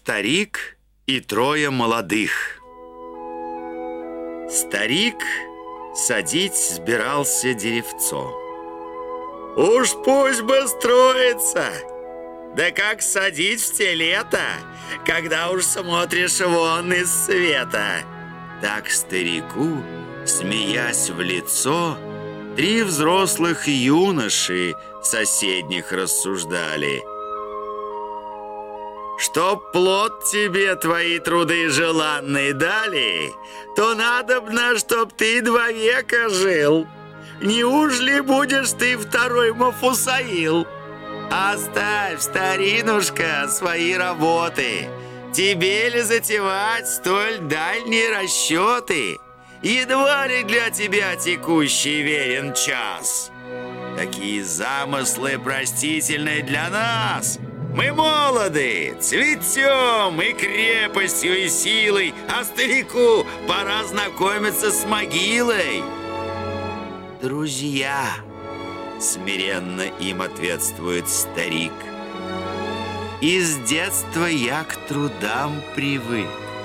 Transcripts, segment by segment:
Старик и трое молодых. Старик садить сбирался деревцо. Уж пусть бы строится, да как садить в те лета, когда уж смотришь вон из света. Так старику, смеясь в лицо, три взрослых юноши соседних рассуждали: чтоб плод тебе твои труды желанные дали, то надобно, чтоб ты 2 века жил. Неужели будешь ты второй Мафусаил? Оставь, старинушка, свои работы. Тебе ли затевать столь дальние расчеты? Едва ли для тебя текущий верен час. Такие замыслы простительные для нас. Мы молоды, цветем и крепостью, и силой, а старику пора знакомиться с могилой. Друзья, смиренно им ответствует старик, из детства я к трудам привык.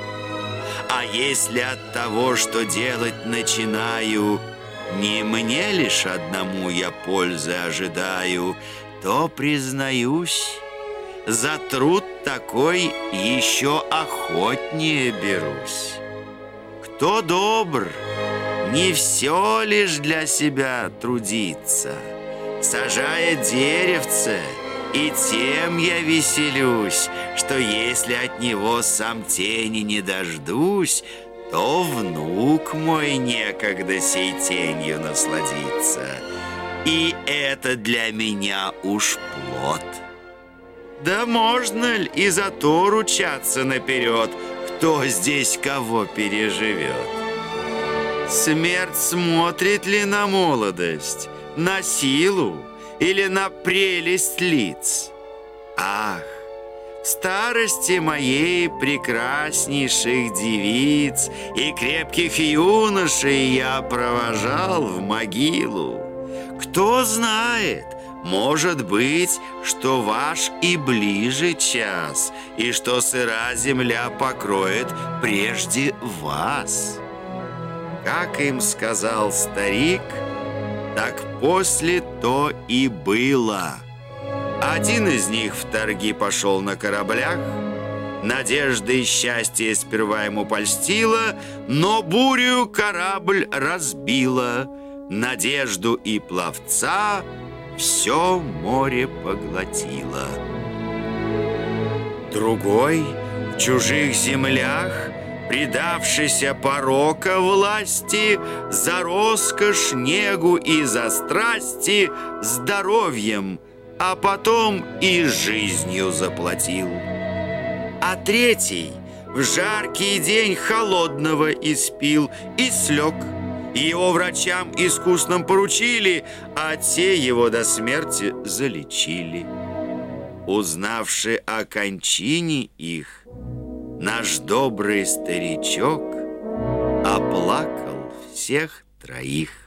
А если от того, что делать начинаю, не мне лишь одному я пользы ожидаю, то, признаюсь, за труд такой еще охотнее берусь. Кто добр, не все лишь для себя трудится. Сажая деревце, и тем я веселюсь, что если от него сам тени не дождусь, то внук мой некогда сей тенью насладится. И это для меня уж плод. Да можно ли и за то ручаться наперед, кто здесь кого переживет? Смерть смотрит ли на молодость, на силу или на прелесть лиц? Ах, в старости моей прекраснейших девиц и крепких юношей я провожал в могилу. Кто знает, может быть, что ваш и ближе час, и что сыра земля покроет прежде вас. Как им сказал старик, так после то и было. Один из них в торги пошел на кораблях. Надежда и счастье сперва ему польстило, но бурю корабль разбила. Надежду и пловца все море поглотило. Другой в чужих землях, предавшийся порока власти, за роскошь, негу и за страсти здоровьем, а потом и жизнью заплатил. А третий в жаркий день холодного испил и слег. Его врачам искусным поручили, а те его до смерти залечили. Узнавши о кончине их, наш добрый старичок оплакал всех троих.